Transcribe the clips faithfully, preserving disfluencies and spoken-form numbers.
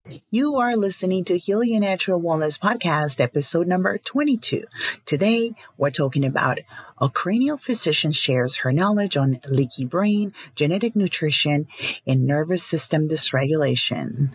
You are listening to Heal Your Natural Wellness Podcast, episode number twenty-two. Today, we're talking about a cranial physician shares her knowledge on leaky brain, genetic nutrition, and nervous system dysregulation.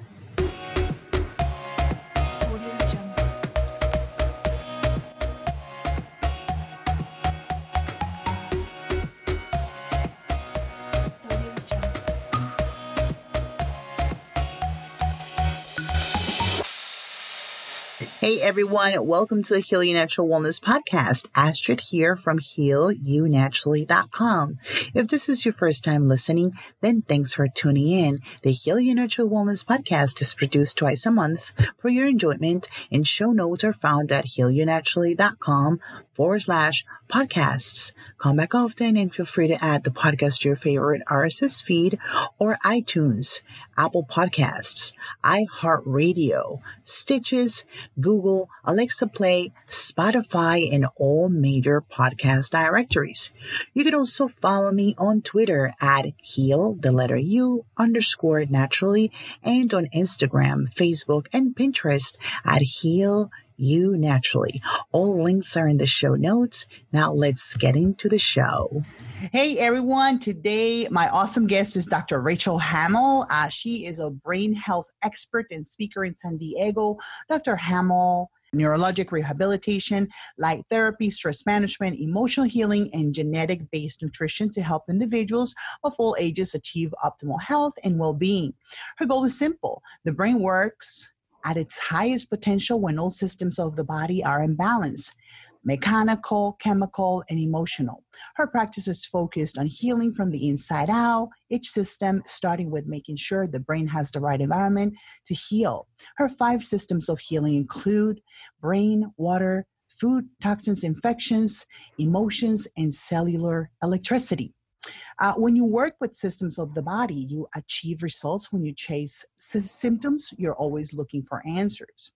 Hey everyone, welcome to the Heal Your Natural Wellness Podcast. Astrid here from heal you naturally dot com. If this is your first time listening, then thanks for tuning in. The Heal Your Natural Wellness Podcast is produced twice a month for your enjoyment, and show notes are found at heal you naturally dot com forward slash podcasts. Come back often and feel free to add the podcast to your favorite R S S feed or iTunes, Apple Podcasts, iHeartRadio, Stitches, Google, Alexa Play, Spotify, and all major podcast directories. You can also follow me on Twitter at heal, the letter U, underscore naturally, and on Instagram, Facebook, and Pinterest at heal you naturally. All links are in the show notes. Now let's get into the show. Hey everyone, today my awesome guest is Doctor Rachel Hamill. Uh, she is a brain health expert and speaker in San Diego. Doctor Hamill, neurologic rehabilitation, light therapy, stress management, emotional healing, and genetic-based nutrition to help individuals of all ages achieve optimal health and well-being. Her goal is simple. The brain works at its highest potential when all systems of the body are in balance: mechanical, chemical, and emotional. Her practice is focused on healing from the inside out, each system starting with making sure the brain has the right environment to heal. Her five systems of healing include brain, water, food, toxins, infections, emotions, and cellular electricity. Uh, when you work with systems of the body, you achieve results. When you chase s- symptoms, you're always looking for answers.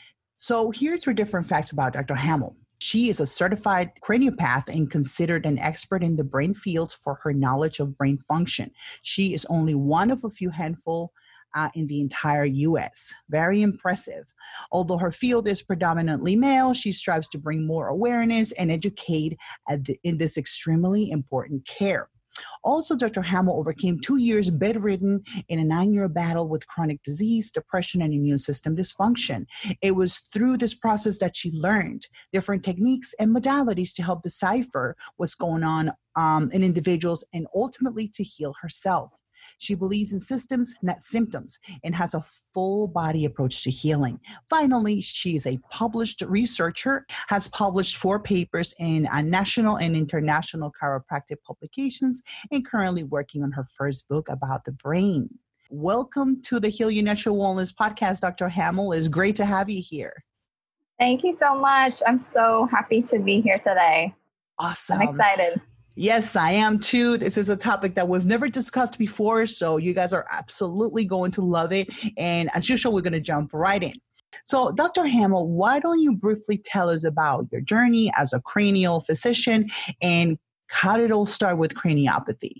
So here's three different facts about Doctor Hamill. She is a certified craniopath and considered an expert in the brain field for her knowledge of brain function. She is only one of a few handful uh, in the entire U S. Very impressive. Although her field is predominantly male, she strives to bring more awareness and educate at the, in this extremely important care. Also, Doctor Hamill overcame two years bedridden in a nine-year battle with chronic disease, depression, and immune system dysfunction. It was through this process that she learned different techniques and modalities to help decipher what's going on um, in individuals and ultimately to heal herself. She believes in systems, not symptoms, and has a full body approach to healing. Finally, she is a published researcher, has published four papers in uh, national and international chiropractic publications, and currently working on her first book about the brain. Welcome to the Heal Your Natural Wellness Podcast, Doctor Hamill. It's great to have you here. Thank you so much. I'm so happy to be here today. Awesome. I'm excited. Yes, I am too. This is a topic that we've never discussed before, so you guys are absolutely going to love it. And as usual, we're going to jump right in. So, Doctor Hamill, why don't you briefly tell us about your journey as a cranial physician and how did it all start with craniopathy?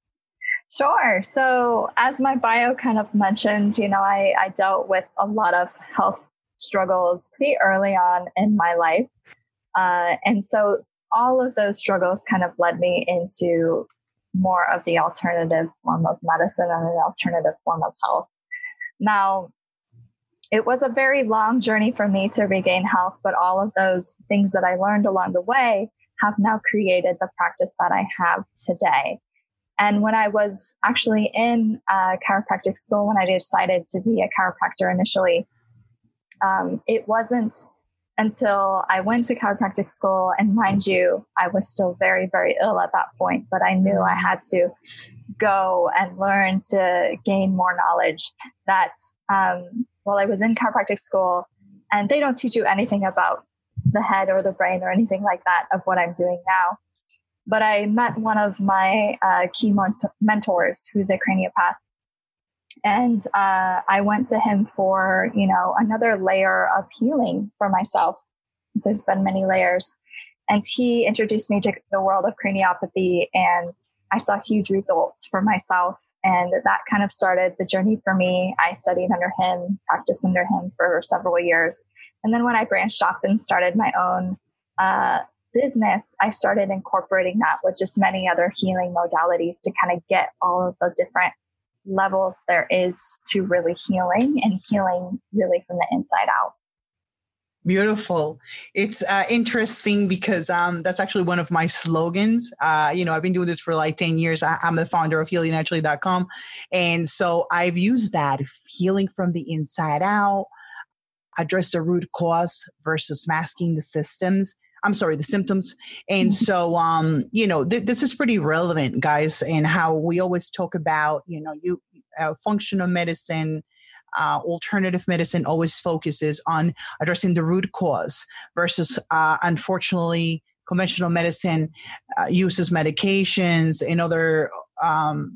Sure. So, as my bio kind of mentioned, you know, I, I dealt with a lot of health struggles pretty early on in my life. Uh, and so all of those struggles kind of led me into more of the alternative form of medicine and an alternative form of health. Now, it was a very long journey for me to regain health, but all of those things that I learned along the way have now created the practice that I have today. And when I was actually in uh, chiropractic school, when I decided to be a chiropractor initially, um, it wasn't until I went to chiropractic school, and mind you, I was still very, very ill at that point, but I knew I had to go and learn to gain more knowledge that um, while I was in chiropractic school, and they don't teach you anything about the head or the brain or anything like that of what I'm doing now. But I met one of my uh, key mont- mentors who's a craniopath. And uh, I went to him for, you know, another layer of healing for myself. So it's been many layers. And he introduced me to the world of craniopathy, and I saw huge results for myself And that kind of started the journey for me. I studied under him, practiced under him for several years. And then when I branched off and started my own uh, business, I started incorporating that with just many other healing modalities to kind of get all of the different levels there is to really healing and healing really from the inside out. Beautiful. It's uh, interesting because um, that's actually one of my slogans. Uh, you know, I've been doing this for like ten years. I, I'm the founder of heal you naturally dot com. And so I've used that healing from the inside out, address the root cause versus masking the systems. I'm sorry, the symptoms. And so, um, you know, th- this is pretty relevant, guys, and how we always talk about, you know, you uh, functional medicine, uh, alternative medicine always focuses on addressing the root cause versus, uh, unfortunately, conventional medicine uh, uses medications and other um,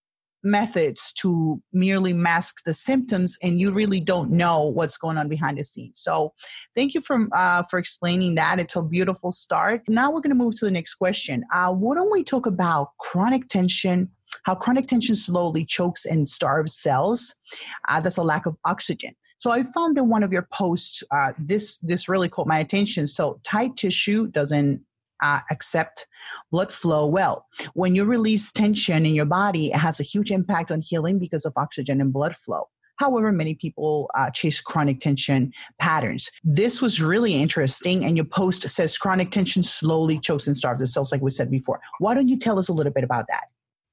methods to merely mask the symptoms, and you really don't know what's going on behind the scenes. So thank you for, uh, for explaining that. It's a beautiful start. Now we're going to move to the next question. Uh, why don't we talk about chronic tension, how chronic tension slowly chokes and starves cells? Uh, that's a lack of oxygen. So I found that one of your posts, uh, this, this really caught my attention. So tight tissue doesn't Uh, accept blood flow well. When you release tension in your body, it has a huge impact on healing because of oxygen and blood flow. However, many people uh, chase chronic tension patterns. This was really interesting, and your post says chronic tension slowly chokes and starves the cells, like we said before. Why don't you tell us a little bit about that?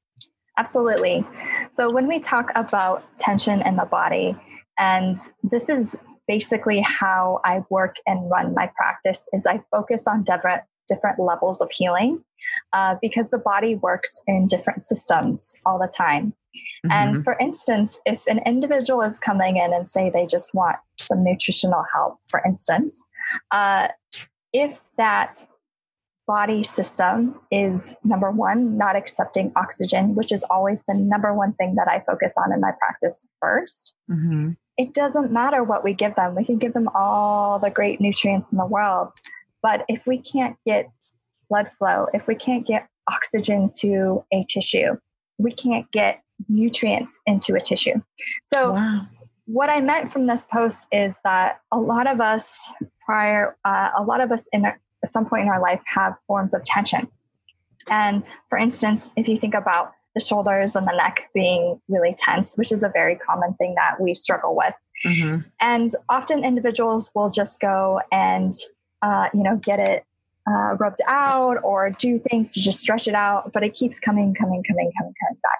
Absolutely. So when we talk about tension in the body, and this is basically how I work and run my practice, is I focus on different different levels of healing uh, because the body works in different systems all the time. Mm-hmm. And for instance, if an individual is coming in and say they just want some nutritional help, for instance, uh, if that body system is, number one, not accepting oxygen, which is always the number one thing that I focus on in my practice first, mm-hmm. it doesn't matter what we give them. We can give them all the great nutrients in the world. But if we can't get blood flow, if we can't get oxygen to a tissue, we can't get nutrients into a tissue. So wow. What I meant from this post is that a lot of us prior, uh, a lot of us in a, at some point in our life have forms of tension. And for instance, if you think about the shoulders and the neck being really tense, which is a very common thing that we struggle with. Mm-hmm. And often individuals will just go and Uh, you know, get it uh, rubbed out or do things to just stretch it out, but it keeps coming, coming, coming, coming, coming back.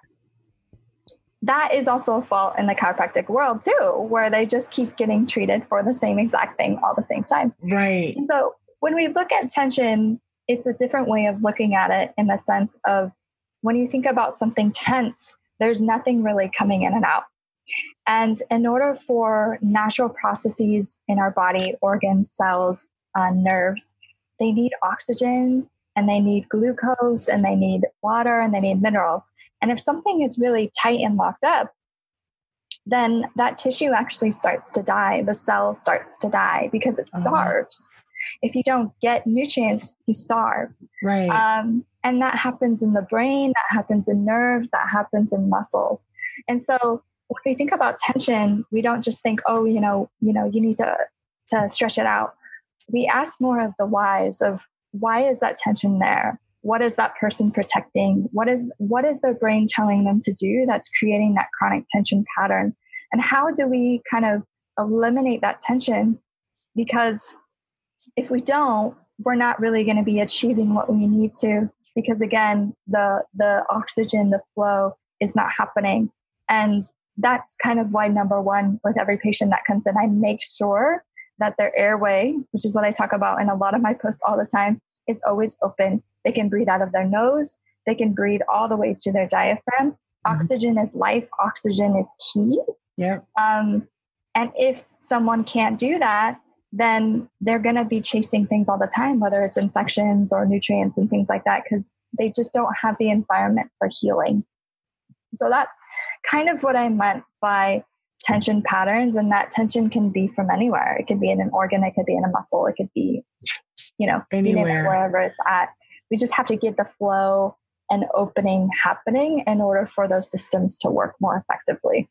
That is also a fault in the chiropractic world too, where they just keep getting treated for the same exact thing all the same time. Right. And so when we look at tension, it's a different way of looking at it in the sense of when you think about something tense, there's nothing really coming in and out. And in order for natural processes in our body, organs, cells, Uh, nerves, they need oxygen and they need glucose and they need water and they need minerals. And if something is really tight and locked up, then that tissue actually starts to die. The cell starts to die because it starves. Uh-huh. If you don't get nutrients, you starve. Right. Um, and that happens in the brain, that happens in nerves, that happens in muscles. And so when we think about tension, we don't just think, oh, you know, you know, you need to, to stretch it out. We ask more of the whys of why is that tension there? What is that person protecting? What is what is their brain telling them to do that's creating that chronic tension pattern? And how do we kind of eliminate that tension? Because if we don't, we're not really going to be achieving what we need to. Because again, the the oxygen, the flow is not happening. And that's kind of why, number one, with every patient that comes in, I make sure that their airway, which is what I talk about in a lot of my posts all the time, is always open. They can breathe out of their nose. They can breathe all the way to their diaphragm. Mm-hmm. Oxygen is life. Oxygen is key. Yeah. Um, and if someone can't do that, then they're going to be chasing things all the time, whether it's infections or nutrients and things like that, because they just don't have the environment for healing. So that's kind of what I meant by tension patterns. And that tension can be from anywhere. It could be in an organ. It could be in a muscle. It could be, you know, anywhere, wherever it's at. We just have to get the flow and opening happening in order for those systems to work more effectively.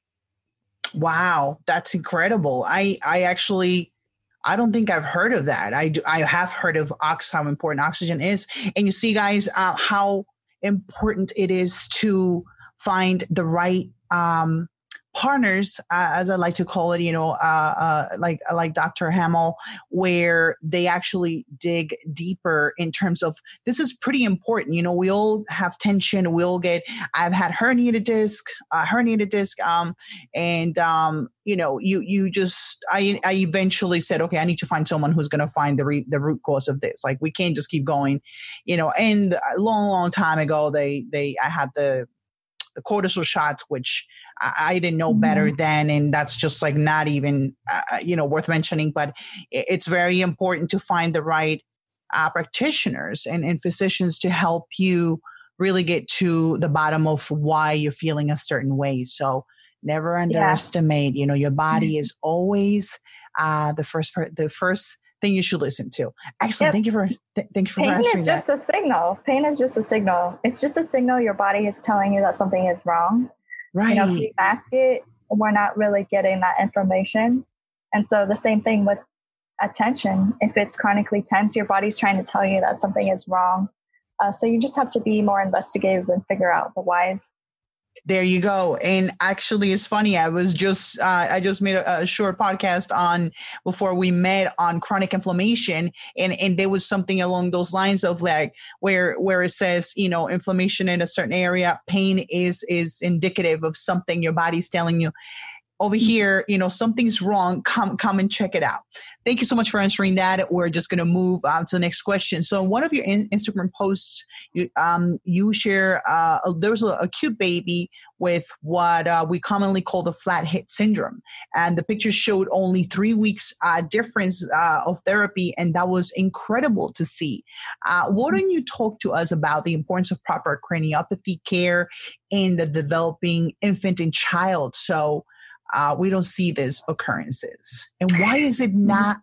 Wow, that's incredible. I, I actually, I don't think I've heard of that. I do, I have heard of ox, how important oxygen is. And you see, guys, uh, how important it is to find the right um, partners, uh, as I like to call it, you know, uh, uh, like like Doctor Hamill, where they actually dig deeper in terms of this is pretty important. You know, we all have tension. We all get. I've had herniated disc, uh, herniated disc, um, and um, you know, you you just. I I eventually said, okay, I need to find someone who's going to find the re- the root cause of this. Like we can't just keep going, you know. And a long long time ago, they they I had the the cortisol shots, which I, I didn't know better mm-hmm. then. And that's just like not even, uh, you know, worth mentioning, but it's very important to find the right uh, practitioners and, and physicians to help you really get to the bottom of why you're feeling a certain way. So never underestimate, yeah. you know, your body is always uh, the first part, the first thing you should listen to. Excellent. Yep. Thank you for th- thank you for Pain answering is just that. a signal. Pain is just a signal. It's just a signal your body is telling you that something is wrong. Right. You know, if we mask it, we're not really getting that information. And so the same thing with attention. If it's chronically tense, your body's trying to tell you that something is wrong. Uh, so you just have to be more investigative and figure out the whys. There you go. And actually, it's funny. I was just, uh, I just made a, a short podcast on before we met on chronic inflammation. And, and there was something along those lines of like where, where it says, you know, inflammation in a certain area, pain is, is indicative of something your body's telling you. Over here, you know, something's wrong. Come, come and check it out. Thank you so much for answering that. We're just going to move on to the next question. So, in one of your in- Instagram posts, you, um, you share uh, a, there was a, a cute baby with what uh, we commonly call the flat hip syndrome, and the picture showed only three weeks uh, difference uh, of therapy, and that was incredible to see. Uh, why don't you talk to us about the importance of proper craniopathy care in the developing infant and child? So. Uh, we don't see these occurrences. And why is it not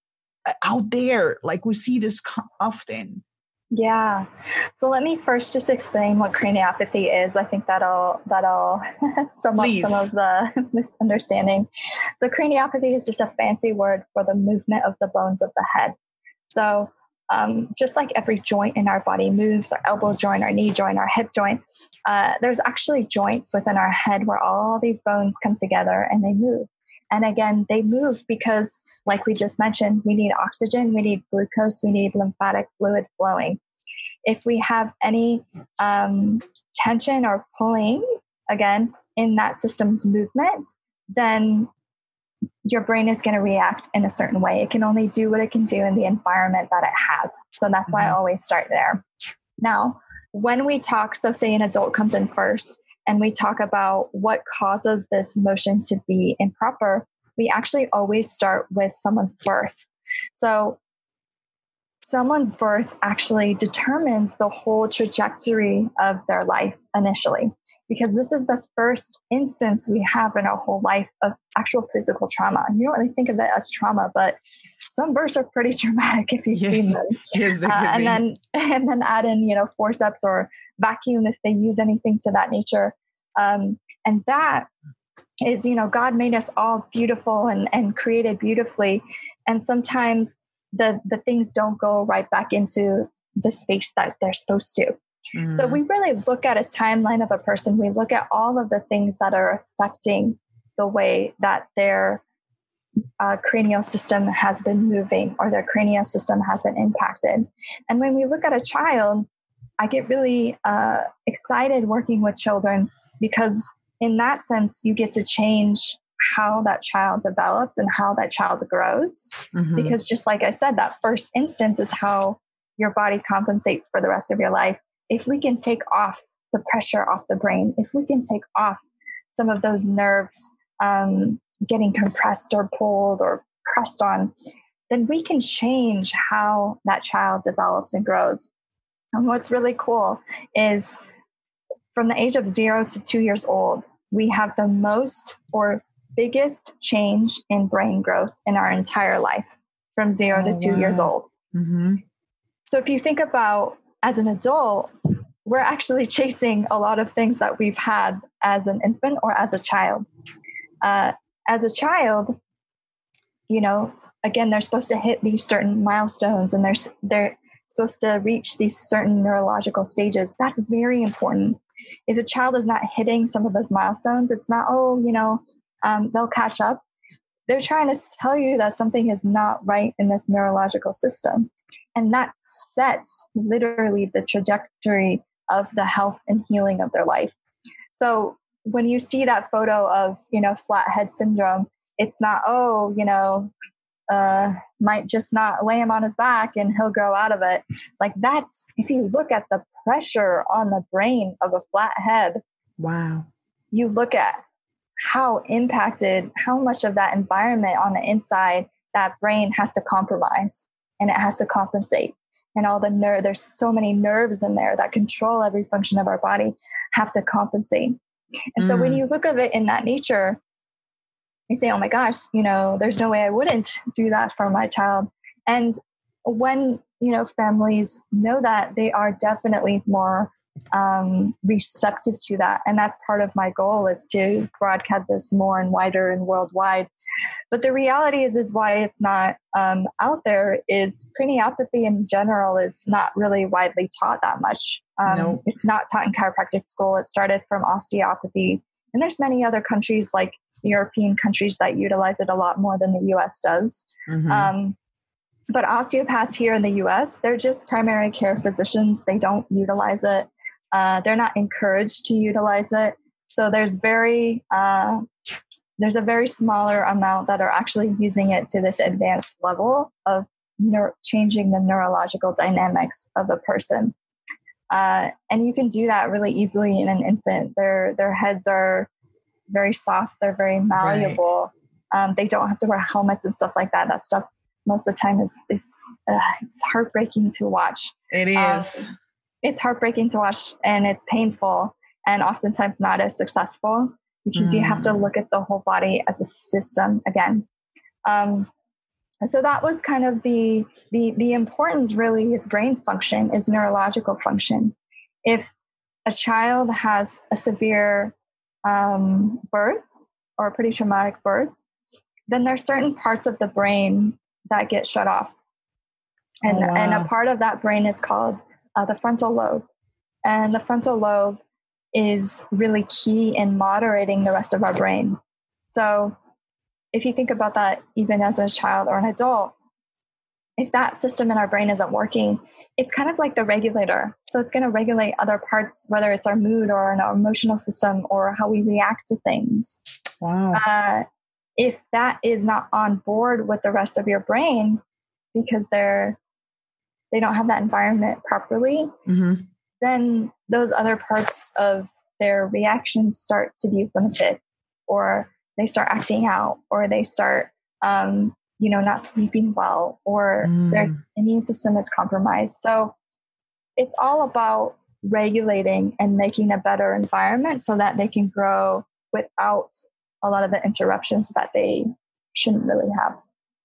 out there? Like we see this often. Yeah. So let me first just explain what craniopathy is. I think that'll, that'll sum up some of the misunderstanding. So craniopathy is just a fancy word for the movement of the bones of the head. So um, just like every joint in our body moves, our elbow joint, our knee joint, our hip joint, Uh, there's actually joints within our head where all these bones come together and they move. And again, they move because, like we just mentioned, we need oxygen, we need glucose, we need lymphatic fluid flowing. If we have any um, tension or pulling, again, in that system's movement, then your brain is going to react in a certain way. It can only do what it can do in the environment that it has. So that's why I always start there. Now, when we talk, so say an adult comes in first and we talk about what causes this motion to be improper, we actually always start with someone's birth. So someone's birth actually determines the whole trajectory of their life initially, because this is the first instance we have in our whole life of actual physical trauma. You don't really think of it as trauma, but some births are pretty traumatic if you've yeah. seen them. Yes, uh, and then and then add in, you know, forceps or vacuum if they use anything to that nature. Um, and that is, you know, God made us all beautiful and, and created beautifully. And sometimes the, the things don't go right back into the space that they're supposed to. Mm-hmm. So we really look at a timeline of a person. We look at all of the things that are affecting the way that their uh, cranial system has been moving or their cranial system has been impacted. And when we look at a child, I get really uh, excited working with children because in that sense, you get to change how that child develops and how that child grows. Mm-hmm. Because just like I said, that first instance is how your body compensates for the rest of your life. If we can take off the pressure off the brain, if we can take off some of those nerves um, getting compressed or pulled or pressed on, then we can change how that child develops and grows. And what's really cool is from the age of zero to two years old, we have the most or biggest change in brain growth in our entire life from zero oh, to two wow. years old. Mm-hmm. So if you think about as an adult, we're actually chasing a lot of things that we've had as an infant or as a child. Uh, as a child, you know, again, they're supposed to hit these certain milestones and they're, they're supposed to reach these certain neurological stages. That's very important. If a child is not hitting some of those milestones, it's not, oh, you know, um, they'll catch up. They're trying to tell you that something is not right in this neurological system. And that sets literally the trajectory of the health and healing of their life. So when you see that photo of, you know, flathead syndrome, it's not, oh, you know, uh, might just not lay him on his back and he'll grow out of it. Like that's, if you look at the pressure on the brain of a flathead, wow, you look at how impacted, how much of that environment on the inside that brain has to compromise and it has to compensate. And all the nerve, there's so many nerves in there that control every function of our body have to compensate. And mm. so when you look at it in that nature, you say, oh my gosh, you know, there's no way I wouldn't do that for my child. And when, you know, families know that, they are definitely more um, receptive to that. And that's part of my goal, is to broadcast this more and wider and worldwide. But the reality is, is why it's not um, out there is craniopathy in general is not really widely taught that much. Um, no. It's not taught in chiropractic school. It started from osteopathy. And there's many other countries like European countries that utilize it a lot more than the U S does. Mm-hmm. Um, but osteopaths here in the U S, they're just primary care physicians. They don't utilize it. Uh, they're not encouraged to utilize it. So there's very, uh, there's a very smaller amount that are actually using it to this advanced level of neuro- changing the neurological dynamics of a person. Uh, and you can do that really easily in an infant. Their, their heads are very soft. They're very malleable. Right. Um, they don't have to wear helmets and stuff like that. That stuff most of the time is, is uh, it's heartbreaking to watch. It is. Um, it's heartbreaking to watch, and it's painful, and oftentimes not as successful, because mm. you have to look at the whole body as a system again. Um, and so that was kind of the, the, the importance really is brain function, is neurological function. If a child has a severe um, birth or a pretty traumatic birth, then there's certain parts of the brain that get shut off. And, oh, wow. and a part of that brain is called uh, the frontal lobe. And the frontal lobe is really key in moderating the rest of our brain. So if you think about that, even as a child or an adult, if that system in our brain isn't working, it's kind of like the regulator. So it's going to regulate other parts, whether it's our mood or our emotional system or how we react to things. Wow. Uh, if that is not on board with the rest of your brain, because they're, they don't have that environment properly, mm-hmm. then those other parts of their reactions start to be limited, or they start acting out, or they start, um, you know, not sleeping well, or mm. their immune system is compromised. So it's all about regulating and making a better environment so that they can grow without a lot of the interruptions that they shouldn't really have.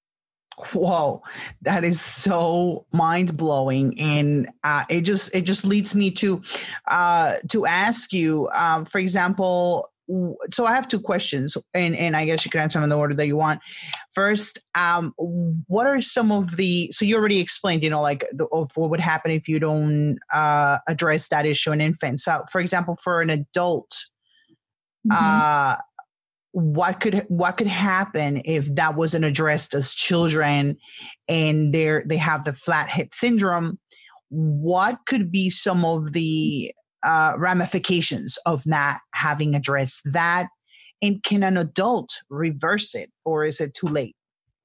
Whoa, that is so mind blowing, and uh, it just it just leads me to uh, to ask you, um, for example. So I have two questions, and, and I guess you can answer them in the order that you want. First, um, what are some of the, so you already explained, you know, like the, of what would happen if you don't uh, address that issue in infants. So for example, for an adult, mm-hmm. uh, what could, what could happen if that wasn't addressed as children and they're, they have the flathead syndrome? What could be some of the Uh, ramifications of not having addressed that? And can an adult reverse it, or is it too late?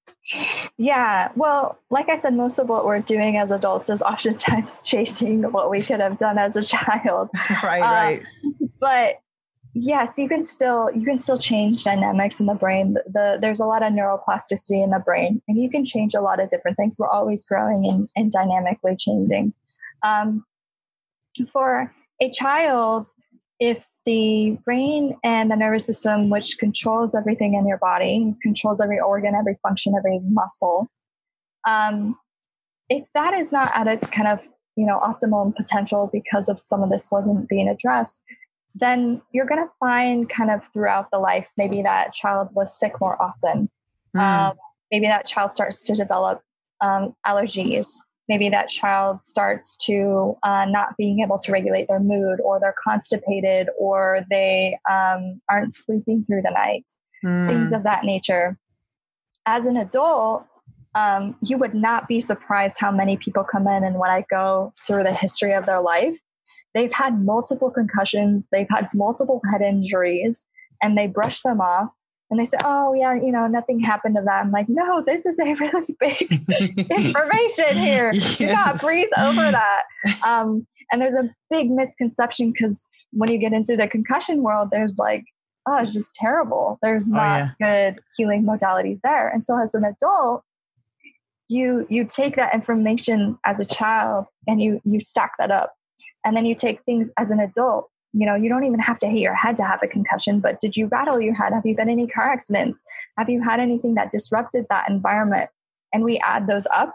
Yeah, well, like I said, most of what we're doing as adults is oftentimes chasing what we could have done as a child. right, uh, right. But yes, you can still you can still change dynamics in the brain. The, the there's a lot of neuroplasticity in the brain, and you can change a lot of different things. We're always growing and, and dynamically changing. Um, for a child, if the brain and the nervous system, which controls everything in your body, controls every organ, every function, every muscle, um, if that is not at its kind of you know, optimum potential because of some of this wasn't being addressed, then you're going to find kind of throughout the life, maybe that child was sick more often. Mm. Um, maybe that child starts to develop um, allergies. Maybe that child starts to uh, not being able to regulate their mood, or they're constipated, or they um, aren't sleeping through the nights, mm. things of that nature. As an adult, um, you would not be surprised how many people come in, and when I go through the history of their life, they've had multiple concussions, they've had multiple head injuries, and they brush them off. And they say, oh, yeah, you know, nothing happened to that. I'm like, no, this is a really big information here. Yes. You got to breathe over that. Um, and there's a big misconception, because when you get into the concussion world, there's like, oh, it's just terrible. There's not oh, yeah. good healing modalities there. And so as an adult, you you take that information as a child and you you stack that up. And then you take things as an adult. You know, you don't even have to hit your head to have a concussion, but did you rattle your head? Have you been in any car accidents? Have you had anything that disrupted that environment? And we add those up.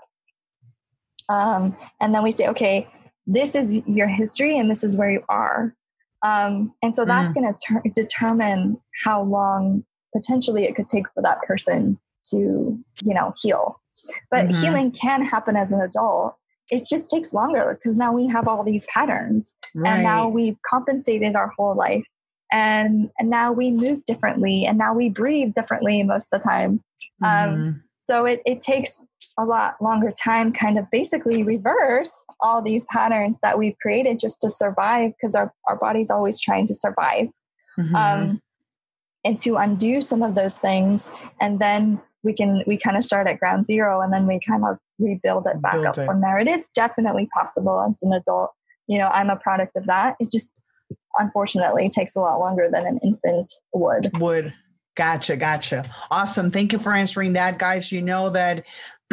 Um, and then we say, okay, this is your history and this is where you are. Um, and so that's mm. going to ter- determine how long potentially it could take for that person to, you know, heal. But mm-hmm. healing can happen as an adult. It just takes longer because now we have all these patterns, right. and now we've compensated our whole life, and and now we move differently, and now we breathe differently most of the time. Mm-hmm. Um, so it, it takes a lot longer time, kind of basically reverse all these patterns that we've created just to survive, because our, our body's always trying to survive, mm-hmm. um, and to undo some of those things. And then we can, we kind of start at ground zero, and then we kind of rebuild it back Build up it. From there. It is definitely possible as an adult. You know, I'm a product of that. It just, unfortunately, takes a lot longer than an infant would. Would. Gotcha. Gotcha. Awesome. Thank you for answering that, guys. You know that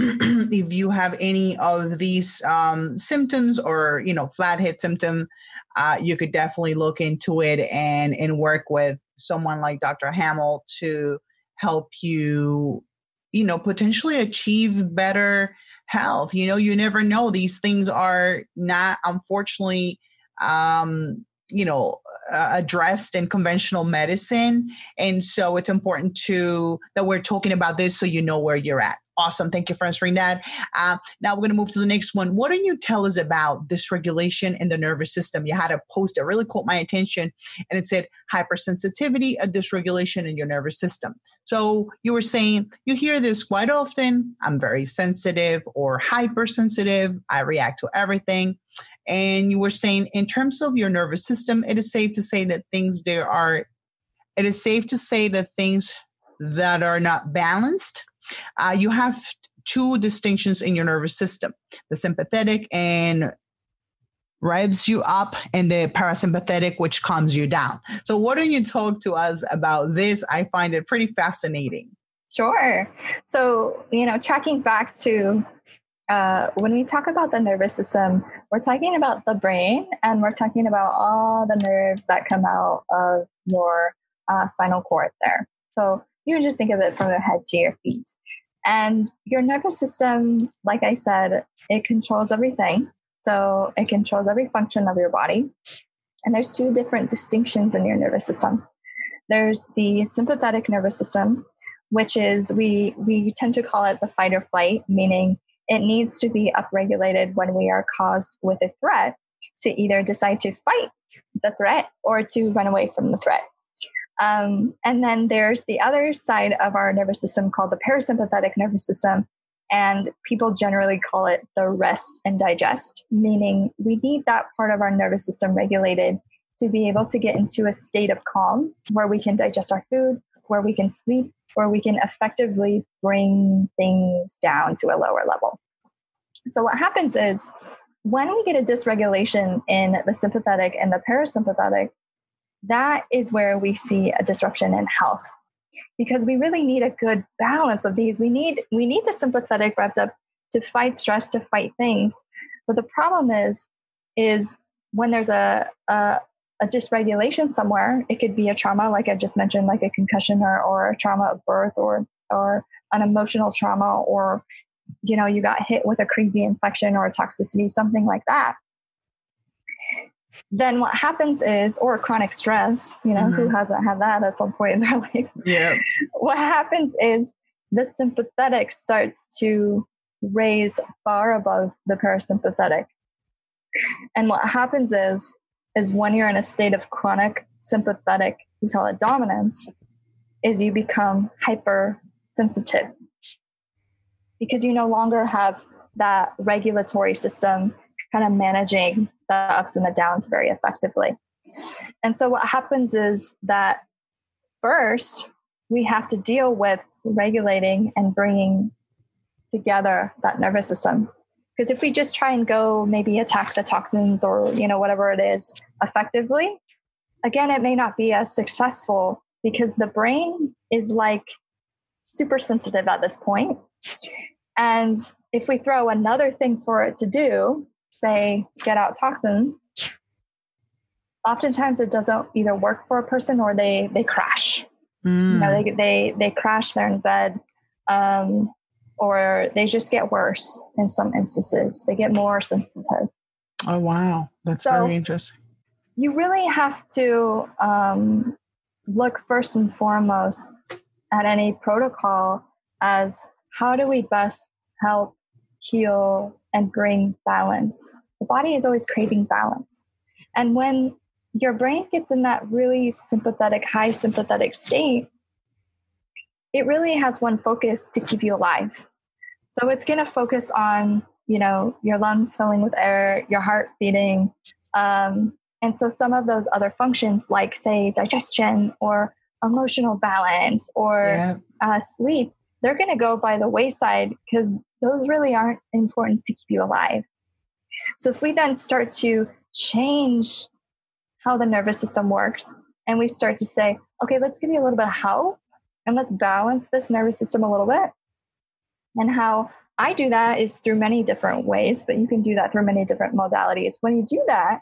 if you have any of these um, symptoms or, you know, flathead symptom, uh, you could definitely look into it and, and work with someone like Doctor Hamill to help you, you know, potentially achieve better health. You know, you never know. These things are not, unfortunately, um, you know, uh, addressed in conventional medicine. And so it's important to that we're talking about this so you know where you're at. Awesome. Thank you for answering that. Uh, now we're going to move to the next one. What do you tell us about dysregulation in the nervous system? You had a post that really caught my attention, and it said hypersensitivity, a dysregulation in your nervous system. So you were saying you hear this quite often. I'm very sensitive or hypersensitive. I react to everything. And you were saying in terms of your nervous system, it is safe to say that things there are, it is safe to say that things that are not balanced, uh, you have two distinctions in your nervous system, the sympathetic and revs you up, and the parasympathetic, which calms you down. So why don't you talk to us about this? I find it pretty fascinating. Sure. So, you know, tracking back to Uh, when we talk about the nervous system, we're talking about the brain, and we're talking about all the nerves that come out of your uh, spinal cord there. So you can just think of it from your head to your feet. And your nervous system, like I said, it controls everything. So it controls every function of your body. And there's two different distinctions in your nervous system. There's the sympathetic nervous system, which is, we, we tend to call it the fight or flight, meaning it needs to be upregulated when we are caused with a threat to either decide to fight the threat or to run away from the threat. Um, and then there's the other side of our nervous system called the parasympathetic nervous system. And people generally call it the rest and digest, meaning we need that part of our nervous system regulated to be able to get into a state of calm where we can digest our food, where we can sleep, where we can effectively bring things down to a lower level. So what happens is when we get a dysregulation in the sympathetic and the parasympathetic, that is where we see a disruption in health, because we really need a good balance of these. We need, we need the sympathetic revved up to fight stress, to fight things. But the problem is, is when there's a, a a dysregulation somewhere, it could be a trauma, like I just mentioned, like a concussion or, or a trauma of birth, or, or an emotional trauma, or you know, you got hit with a crazy infection or a toxicity, something like that, then what happens is, or chronic stress, you know, mm-hmm. who hasn't had that at some point in their life? Yeah. What happens is the sympathetic starts to raise far above the parasympathetic. And what happens is, is when you're in a state of chronic sympathetic, we call it dominance, is you become hypersensitive because you no longer have that regulatory system kind of managing the ups and the downs very effectively. And so what happens is that first we have to deal with regulating and bringing together that nervous system. Because if we just try and go maybe attack the toxins or, you know, whatever it is effectively, again, it may not be as successful because the brain is like super sensitive at this point. And if we throw another thing for it to do, say, get out toxins, oftentimes it doesn't either work for a person or they they crash. Mm. You know, they they they crash, they're in bed, um, or they just get worse in some instances. They get more sensitive. Oh, wow. That's so very interesting. You really have to um, look first and foremost at any protocol as how do we best help heal and bring balance. The body is always craving balance. And when your brain gets in that really sympathetic, high sympathetic state, it really has one focus to keep you alive. So it's going to focus on, you know, your lungs filling with air, your heart beating. Um, and so some of those other functions like, say, digestion or emotional balance or yeah. uh, sleep, they're going to go by the wayside because those really aren't important to keep you alive. So if we then start to change how the nervous system works and we start to say, okay, let's give you a little bit of help and let's balance this nervous system a little bit. And how I do that is through many different ways, but you can do that through many different modalities. When you do that,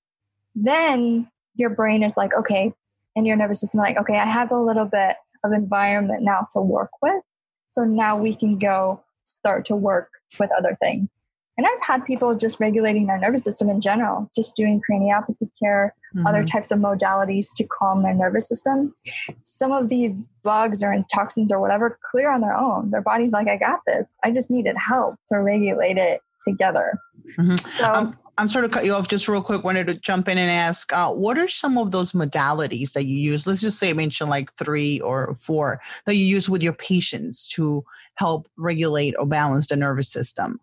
then your brain is like, okay, and your nervous system is like, okay, I have a little bit of environment now to work with. So now we can go start to work with other things. And I've had people just regulating their nervous system in general, just doing craniopathy care, mm-hmm. other types of modalities to calm their nervous system. Some of these bugs or toxins or whatever clear on their own. Their body's like, I got this. I just needed help to regulate it together. Mm-hmm. So um, I'm sort of cut you off just real quick. Wanted to jump in and ask, uh, what are some of those modalities that you use? Let's just say mention like three or four that you use with your patients to help regulate or balance the nervous system.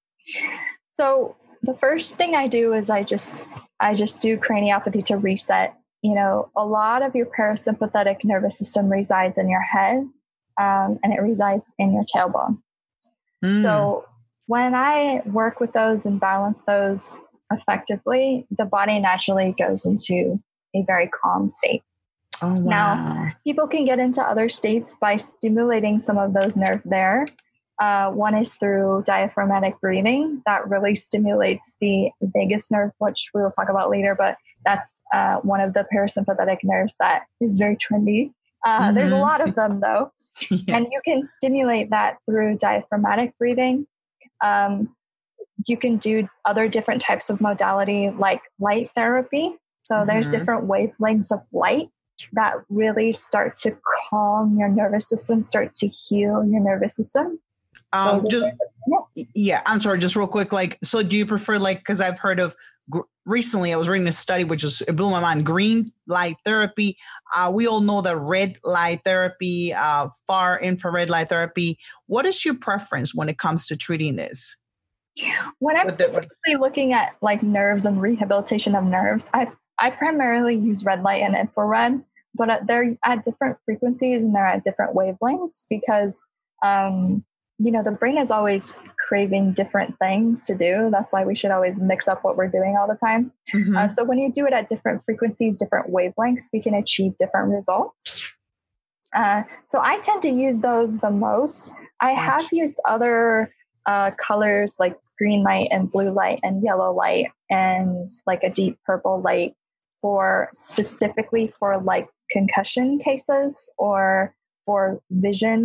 So the first thing I do is I just I just do craniopathy to reset. You know, a lot of your parasympathetic nervous system resides in your head, um, and it resides in your tailbone. Mm. So when I work with those and balance those effectively, the body naturally goes into a very calm state. Oh, wow. Now, people can get into other states by stimulating some of those nerves there. Uh, one is through diaphragmatic breathing that really stimulates the vagus nerve, which we will talk about later, but that's uh, one of the parasympathetic nerves that is very trendy. Uh, mm-hmm. There's a lot of them though. Yes. And you can stimulate that through diaphragmatic breathing. Um, you can do other different types of modality like light therapy. So mm-hmm. there's different wavelengths of light that really start to calm your nervous system, start to heal your nervous system. Um, just, yeah, I'm sorry, just real quick. Like, so do you prefer like, because I've heard of gr- recently, I was reading a study, which is, it blew my mind, green light therapy. Uh, we all know that red light therapy, uh, far infrared light therapy. What is your preference when it comes to treating this? When I'm specifically looking at like nerves and rehabilitation of nerves, I, I primarily use red light and infrared, but they're at different frequencies and they're at different wavelengths because, um, you know, the brain is always craving different things to do. That's why we should always mix up what we're doing all the time. Mm-hmm. Uh, so when you do it at different frequencies, different wavelengths, we can achieve different results. Uh, so I tend to use those the most. I have used other uh, colors like green light and blue light and yellow light and like a deep purple light for specifically for like concussion cases or for vision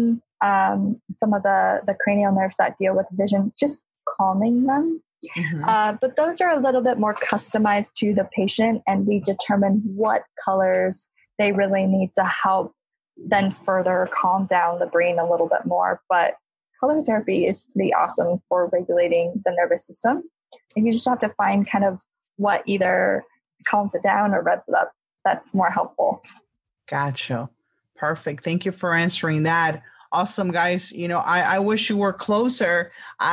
um, some of the, the cranial nerves that deal with vision, just calming them. Mm-hmm. Uh, but those are a little bit more customized to the patient, and we determine what colors they really need to help then further calm down the brain a little bit more. But color therapy is pretty awesome for regulating the nervous system. And you just have to find kind of what either calms it down or revs it up. That's more helpful. Gotcha. Perfect. Thank you for answering that. Awesome, guys. You know, I, I wish you were closer.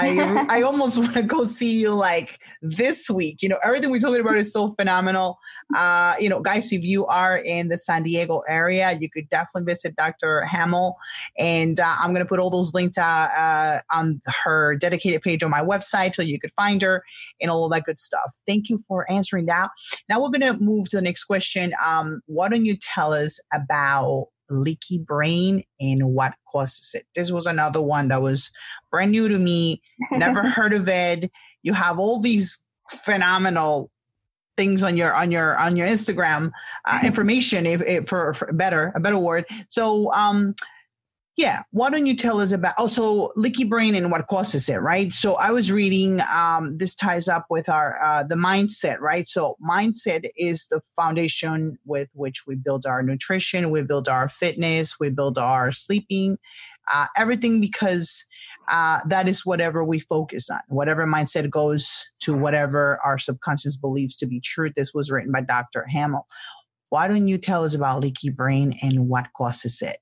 I I almost want to go see you like this week. You know, everything we're talking about is so phenomenal. Uh, you know, guys, if you are in the San Diego area, you could definitely visit Doctor Hamill. And uh, I'm going to put all those links uh, uh, on her dedicated page on my website so you could find her and all of that good stuff. Thank you for answering that. Now we're going to move to the next question. Um, why don't you tell us about leaky brain and what causes it? This was another one that was brand new to me. Never heard of it. You have all these phenomenal things on your on your on your Instagram uh, information, if, if for, for better a better word. So um, yeah, why don't you tell us about also leaky brain and what causes it, right? So I was reading, um, this ties up with our uh, the mindset, right? So mindset is the foundation with which we build our nutrition, we build our fitness, we build our sleeping, uh, everything, because uh, that is whatever we focus on. Whatever mindset goes to whatever our subconscious believes to be true. This was written by Doctor Hamill. Why don't you tell us about leaky brain and what causes it?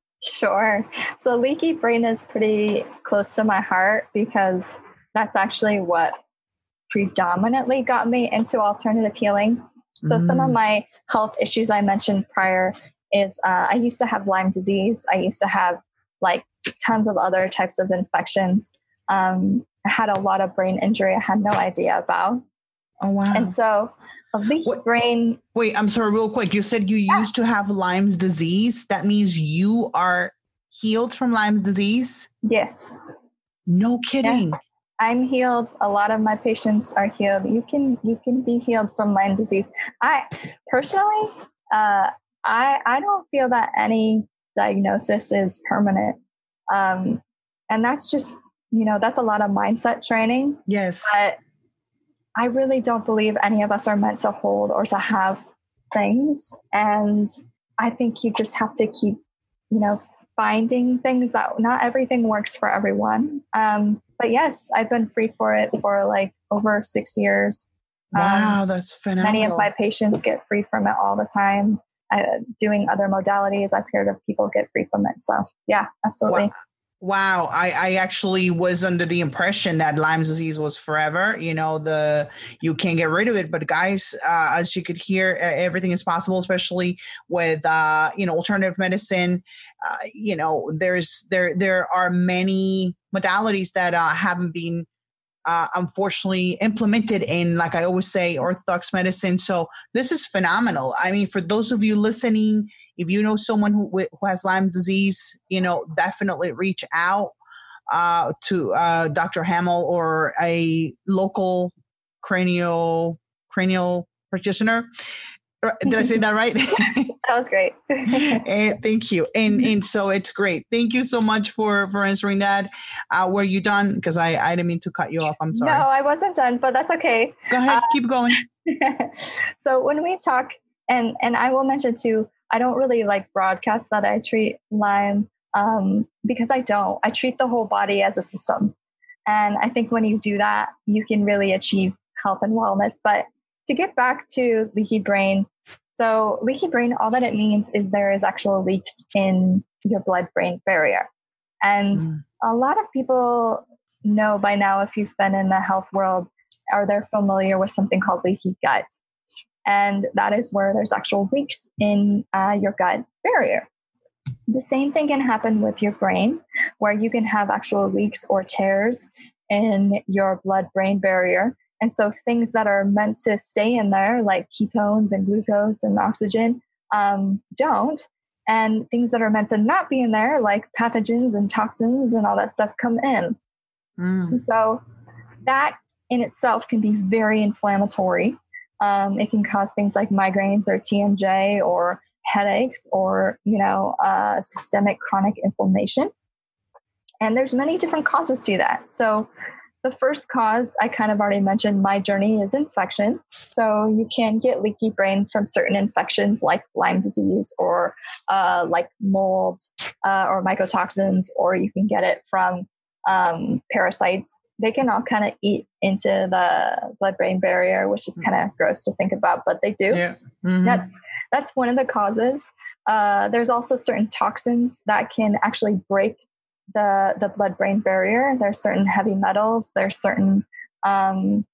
Sure. So leaky brain is pretty close to my heart because that's actually what predominantly got me into alternative healing. So mm. some of my health issues I mentioned prior is uh, I used to have Lyme disease. I used to have like tons of other types of infections. Um, I had a lot of brain injury I had no idea about. Oh, wow. And so a leaky what, brain. Wait, I'm sorry, real quick. You said you yeah. used to have Lyme's disease. That means you are healed from Lyme's disease? Yes. No kidding. Yeah. I'm healed. A lot of my patients are healed. You can you can be healed from Lyme disease. I personally, uh, I I don't feel that any diagnosis is permanent, um, and that's just you know that's a lot of mindset training. Yes. But I really don't believe any of us are meant to hold or to have things. And I think you just have to keep, you know, finding things that not everything works for everyone. Um, but yes, I've been free for it for like over six years. Wow, um, that's phenomenal. Many of my patients get free from it all the time. Uh, doing other modalities, I've heard of people get free from it. So yeah, absolutely. Wow. Wow. I, I actually was under the impression that Lyme's disease was forever. You know, the you can't get rid of it. But guys, uh, as you could hear, everything is possible, especially with, uh, you know, alternative medicine. Uh, you know, there's there there are many modalities that uh, haven't been, uh, unfortunately, implemented in, like I always say, orthodox medicine. So this is phenomenal. I mean, for those of you listening, if you know someone who, who has Lyme disease, you know, definitely reach out uh, to uh, Doctor Hamill or a local cranial cranial practitioner. Did I say that right? That was great. And thank you. And and so it's great. Thank you so much for, for answering that. Uh, were you done? Because I, I didn't mean to cut you off. I'm sorry. No, I wasn't done, but that's okay. Go ahead. Uh, keep going. So when we talk, and, and I will mention too, I don't really like broadcast that I treat Lyme um, because I don't. I treat the whole body as a system. And I think when you do that, you can really achieve health and wellness. But to get back to leaky brain, so leaky brain, all that it means is there is actual leaks in your blood-brain barrier. And mm. a lot of people know by now, if you've been in the health world, or they're familiar with something called leaky gut. And that is where there's actual leaks in uh, your gut barrier. The same thing can happen with your brain, where you can have actual leaks or tears in your blood-brain barrier. And so things that are meant to stay in there, like ketones and glucose and oxygen, um, don't. And things that are meant to not be in there, like pathogens and toxins and all that stuff, come in. Mm. And so that in itself can be very inflammatory. Um, it can cause things like migraines or T M J or headaches or, you know, uh, systemic chronic inflammation. And there's many different causes to that. So the first cause I kind of already mentioned, my journey, is infection. So you can get leaky brain from certain infections like Lyme disease or uh, like mold uh, or mycotoxins, or you can get it from um, parasites. They can all kind of eat into the blood-brain barrier, which is kind of gross to think about, but they do. Yeah. Mm-hmm. That's that's one of the causes. Uh, there's also certain toxins that can actually break the the blood-brain barrier. There's certain heavy metals. There's certain um,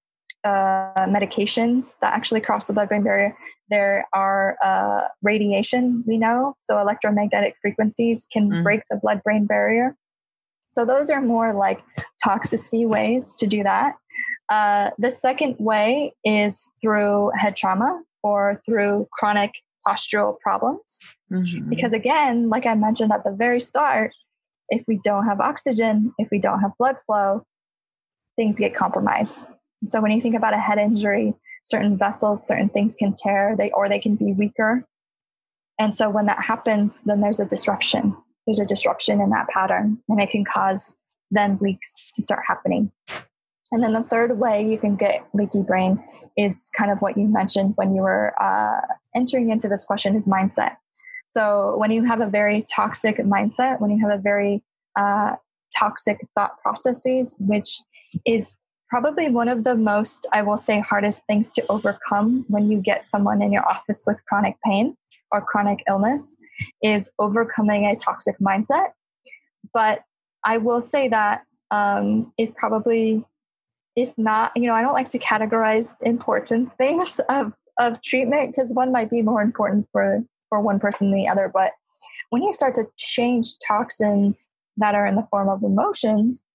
uh, medications that actually cross the blood-brain barrier. There are uh, radiation, we know, so electromagnetic frequencies can mm-hmm. break the blood-brain barrier. So those are more like toxicity ways to do that. Uh, the second way is through head trauma or through chronic postural problems. Mm-hmm. Because again, like I mentioned at the very start, if we don't have oxygen, if we don't have blood flow, things get compromised. So when you think about a head injury, certain vessels, certain things can tear, they or they can be weaker. And so when that happens, then there's a disruption. There's a disruption in that pattern, and it can cause then leaks to start happening. And then the third way you can get leaky brain is kind of what you mentioned when you were uh, entering into this question, is mindset. So when you have a very toxic mindset, when you have a very uh, toxic thought processes, which is probably one of the most, I will say, hardest things to overcome when you get someone in your office with chronic pain or chronic illness, is overcoming a toxic mindset. But I will say that um, is probably, if not, you know, I don't like to categorize important things of, of treatment, because one might be more important for, for one person than the other. But when you start to change toxins that are in the form of emotions,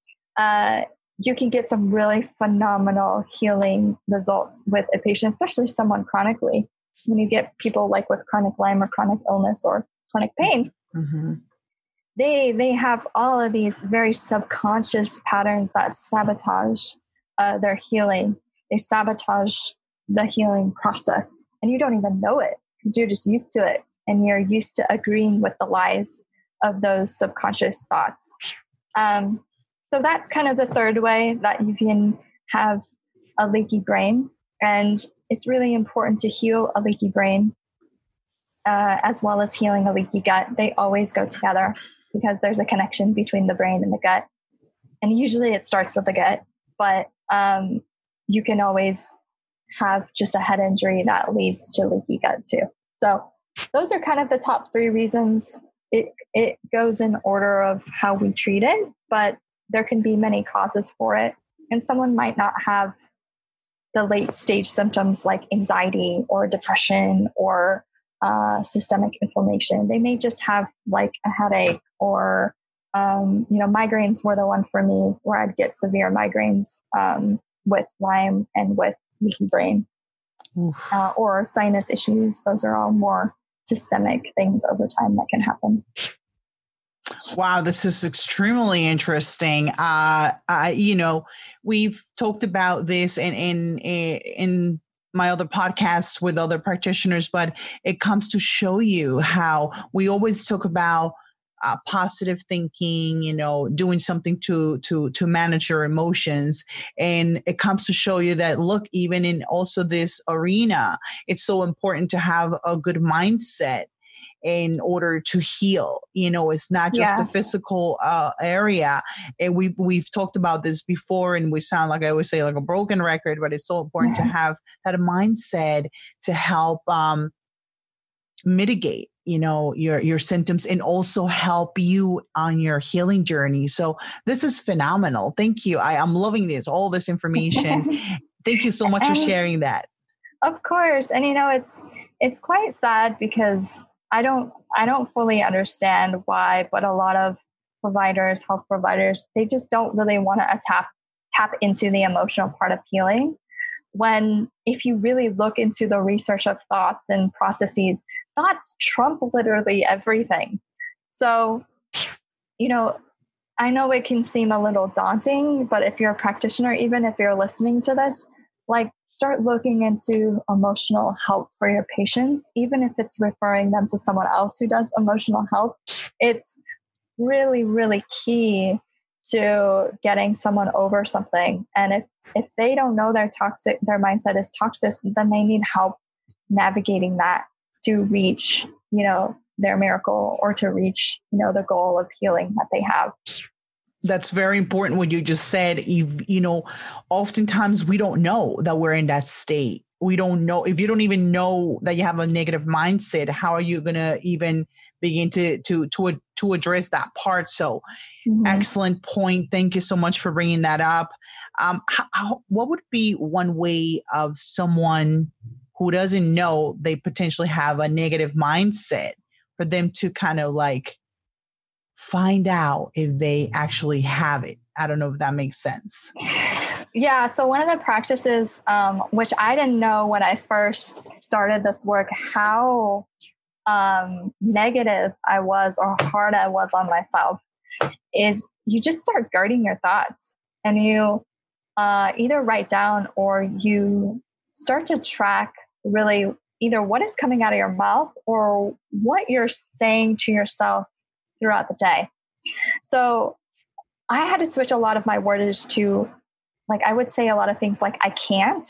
uh, you can get some really phenomenal healing results with a patient, especially someone chronically. When you get people like with chronic Lyme or chronic illness or chronic pain, mm-hmm. they they have all of these very subconscious patterns that sabotage uh, their healing. They sabotage the healing process, and you don't even know it because you're just used to it, and you're used to agreeing with the lies of those subconscious thoughts. Um, so that's kind of the third way that you can have a leaky brain. And it's really important to heal a leaky brain uh, as well as healing a leaky gut. They always go together because there's a connection between the brain and the gut. And usually it starts with the gut, but um, you can always have just a head injury that leads to leaky gut too. So those are kind of the top three reasons. It, it goes in order of how we treat it, but there can be many causes for it. And someone might not have the late stage symptoms like anxiety or depression or uh, systemic inflammation. They may just have like a headache or, um, you know, migraines were the one for me where I'd get severe migraines um, with Lyme and with leaky brain uh, or sinus issues. Those are all more systemic things over time that can happen. Wow, this is extremely interesting. Uh, I, you know, we've talked about this in in in my other podcasts with other practitioners, but it comes to show you how we always talk about uh, positive thinking. You know, doing something to to to manage your emotions, and it comes to show you that look, even in also this arena, it's so important to have a good mindset in order to heal. You know, it's not just yeah. the physical uh, area. And we, we've talked about this before, and we sound like I always say like a broken record, but it's so important yeah. to have that mindset to help um, mitigate, you know, your, your symptoms and also help you on your healing journey. So this is phenomenal. Thank you. I, I'm loving this, all this information. Thank you so much and, for sharing that. Of course. And, you know, it's, it's quite sad because I don't, I don't fully understand why, but a lot of providers, health providers, they just don't really want to tap, tap into the emotional part of healing. When, if you really look into the research of thoughts and processes, thoughts trump literally everything. So, you know, I know it can seem a little daunting, but if you're a practitioner, even if you're listening to this, like, start looking into emotional help for your patients, even if it's referring them to someone else who does emotional help. It's really, really key to getting someone over something. And if, if they don't know their toxic, their mindset is toxic, then they need help navigating that to reach, you know, their miracle or to reach, you know, the goal of healing that they have. That's very important what you just said. If, you know, oftentimes we don't know that we're in that state. We don't know. If you don't even know that you have a negative mindset, how are you going to even begin to, to, to, to address that part? So mm-hmm. Excellent point. Thank you so much for bringing that up. Um, how, how, what would be one way of someone who doesn't know they potentially have a negative mindset for them to kind of like find out if they actually have it? I don't know if that makes sense. Yeah. So one of the practices, um, which I didn't know when I first started this work, how um, negative I was or hard I was on myself, is you just start guarding your thoughts and you uh, either write down or you start to track really either what is coming out of your mouth or what you're saying to yourself throughout the day. So I had to switch a lot of my wordage to, like, I would say a lot of things like I can't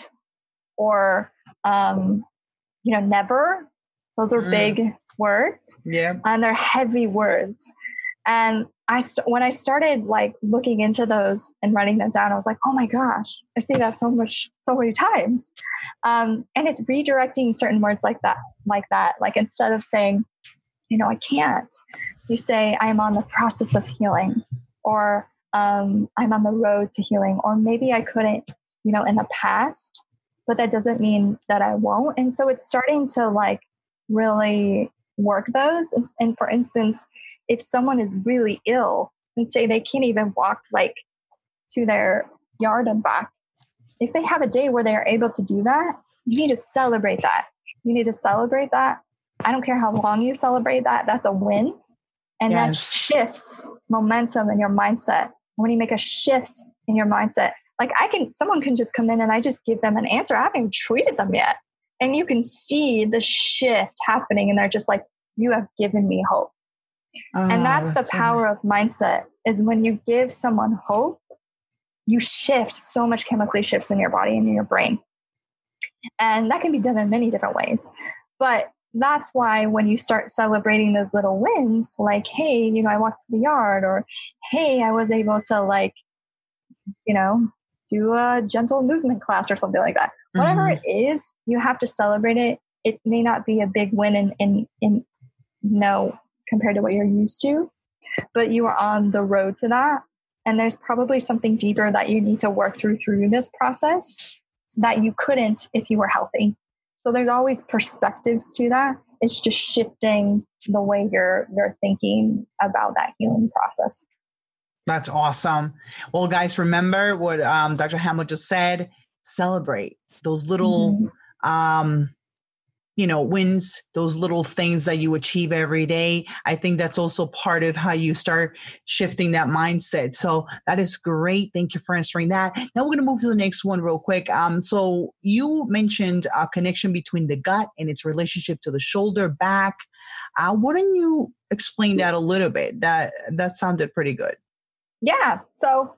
or, um, you know, never. Those are mm. big words. Yeah. And they're heavy words. And I, st- when I started like looking into those and writing them down, I was like, oh my gosh, I see that so much, so many times. Um, and it's redirecting certain words like that, like that. Like instead of saying, you know, I can't, you say, I'm on the process of healing, or um, I'm on the road to healing, or maybe I couldn't, you know, in the past, but that doesn't mean that I won't. And so it's starting to like really work those. And, and for instance, if someone is really ill and say they can't even walk like to their yard and back, if they have a day where they are able to do that, you need to celebrate that. You need to celebrate that. I don't care how long you celebrate that. That's a win. And yes. that shifts momentum in your mindset. When you make a shift in your mindset, like I can, someone can just come in and I just give them an answer. I haven't even treated them yet. And you can see the shift happening. And they're just like, you have given me hope. Oh, and that's, that's the power so of mindset, is when you give someone hope, you shift so much chemically shifts in your body and in your brain. And that can be done in many different ways. But that's why when you start celebrating those little wins, like, hey, you know, I walked to the yard, or, hey, I was able to like, you know, do a gentle movement class or something like that. Mm-hmm. Whatever it is, you have to celebrate it. It may not be a big win in, in, in no, compared to what you're used to, but you are on the road to that. And there's probably something deeper that you need to work through through this process that you couldn't if you were healthy. So there's always perspectives to that. It's just shifting the way you're you're thinking about that healing process. That's awesome. Well, guys, remember what um, Doctor Hamill just said. Celebrate those little, mm-hmm. um, you know, wins, those little things that you achieve every day. I think that's also part of how you start shifting that mindset. So that is great. Thank you for answering that. Now we're going to move to the next one real quick. Um, so you mentioned a connection between the gut and its relationship to the shoulder, back. Uh, why don't you explain that a little bit? That, that sounded pretty good. Yeah. So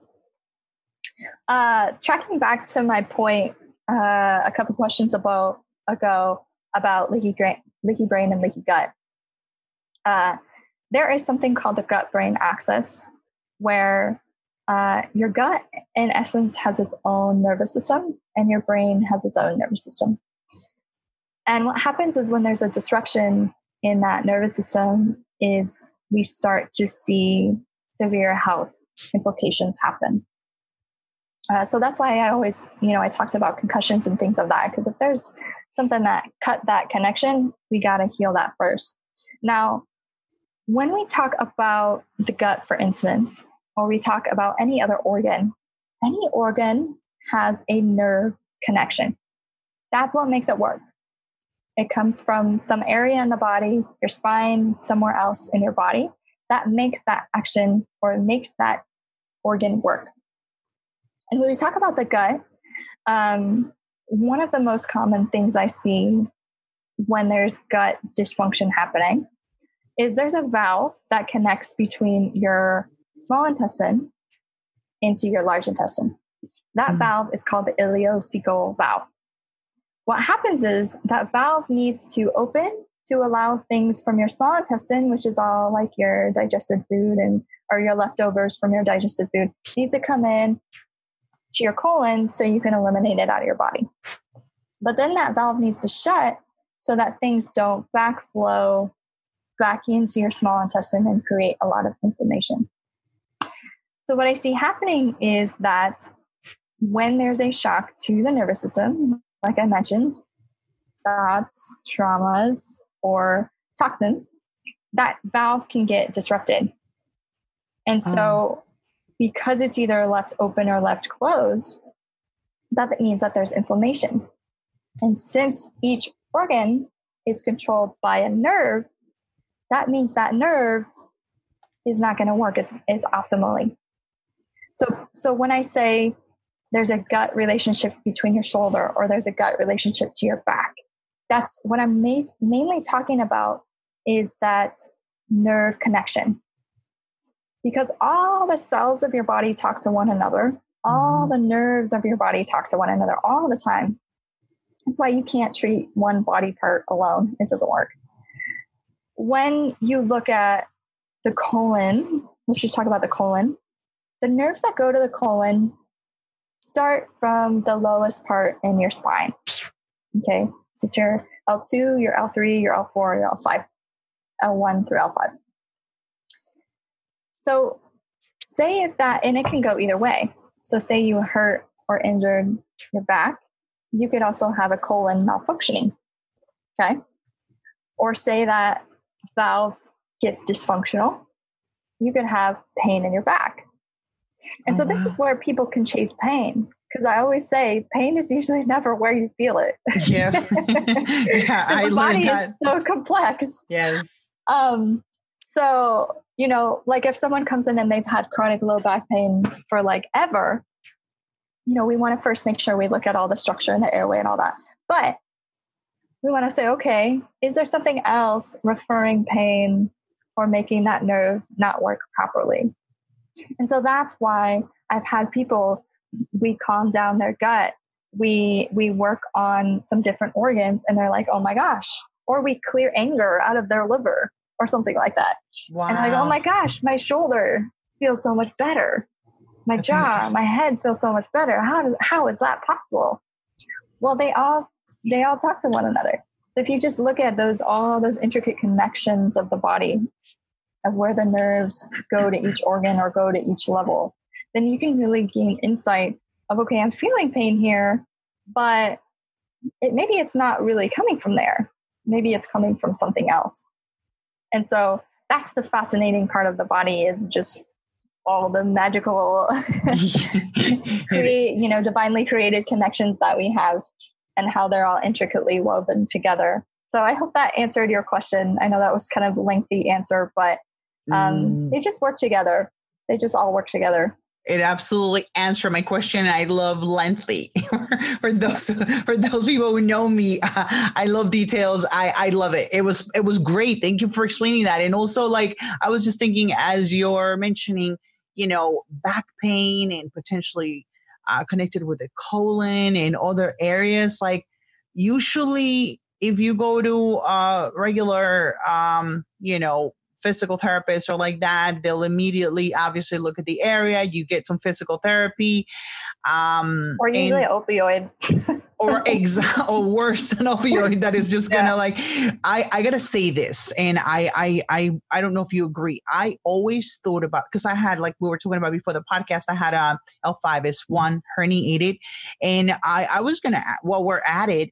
uh, tracking back to my point uh, a couple questions about, ago, about leaky, gra- leaky brain and leaky gut. Uh, there is something called the gut-brain axis, where uh, your gut, in essence, has its own nervous system, and your brain has its own nervous system. And what happens is when there's a disruption in that nervous system is we start to see severe health implications happen. Uh, so that's why I always, you know, I talked about concussions and things of that, because if there's something that cut that connection, we got to heal that first. Now, when we talk about the gut, for instance, or we talk about any other organ, any organ has a nerve connection. That's what makes it work. It comes from some area in the body, your spine, somewhere else in your body, that makes that action or makes that organ work. And when we talk about the gut, um, one of the most common things I see when there's gut dysfunction happening is there's a valve that connects between your small intestine into your large intestine. That mm-hmm. valve is called the ileocecal valve. What happens is that valve needs to open to allow things from your small intestine, which is all like your digested food and or your leftovers from your digested food, needs to come in to your colon so you can eliminate it out of your body. But then that valve needs to shut so that things don't backflow back into your small intestine and create a lot of inflammation. So what I see happening is that when there's a shock to the nervous system, like I mentioned, thoughts, traumas, or toxins, that valve can get disrupted. And so um. because it's either left open or left closed, that means that there's inflammation. And since each organ is controlled by a nerve, that means that nerve is not going to work as, as optimally. So, so when I say there's a gut relationship between your shoulder or there's a gut relationship to your back, that's what I'm ma- mainly talking about is that nerve connection. Because all the cells of your body talk to one another. All the nerves of your body talk to one another all the time. That's why you can't treat one body part alone. It doesn't work. When you look at the colon, let's just talk about the colon. The nerves that go to the colon start from the lowest part in your spine. Okay. So it's your L two, your L three, your L four, your L five, L one through L five. So say if that, and it can go either way. So say you hurt or injured your back, you could also have a colon malfunctioning. Okay. Or say that valve gets dysfunctional, you could have pain in your back. And oh, so this wow. is where people can chase pain. Because I always say pain is usually never where you feel it. Yeah. yeah I the body that. is so complex. Yes. Um, so, you know, like if someone comes in and they've had chronic low back pain for like ever, you know, we want to first make sure we look at all the structure and the airway and all that. But we want to say, okay, is there something else referring pain or making that nerve not work properly? And so that's why I've had people, we calm down their gut. We, we work on some different organs and they're like, oh my gosh, or we clear anger out of their liver or something like that. Wow. And like, oh my gosh, my shoulder feels so much better. My That's jaw, amazing. My head feels so much better. How does, how is that possible? Well, they all, they all talk to one another. So if you just look at those, all those intricate connections of the body, of where the nerves go to each organ or go to each level, then you can really gain insight of, okay, I'm feeling pain here, but it, maybe it's not really coming from there. Maybe it's coming from something else. And so that's the fascinating part of the body, is just all the magical, create, you know, divinely created connections that we have and how they're all intricately woven together. So I hope that answered your question. I know that was kind of a lengthy answer, but um, mm. they just work together. They just all work together. It absolutely answered my question. I love lengthy. for those for those people who know me, uh, I love details. I, I love it. It was it was great. Thank you for explaining that. And also, like, I was just thinking, as you're mentioning, you know, back pain and potentially uh, connected with the colon and other areas. Like, usually, if you go to a regular, um, you know, physical therapist or like that, they'll immediately obviously look at the area. You get some physical therapy. Um, or usually and, opioid. or exa- or worse, an opioid that is just gonna yeah. like, I, I gotta say this, and I, I, I, I don't know if you agree. I always thought about, because I had, like we were talking about before the podcast, I had a L five S one herniated, and I, I was gonna, while we're at it,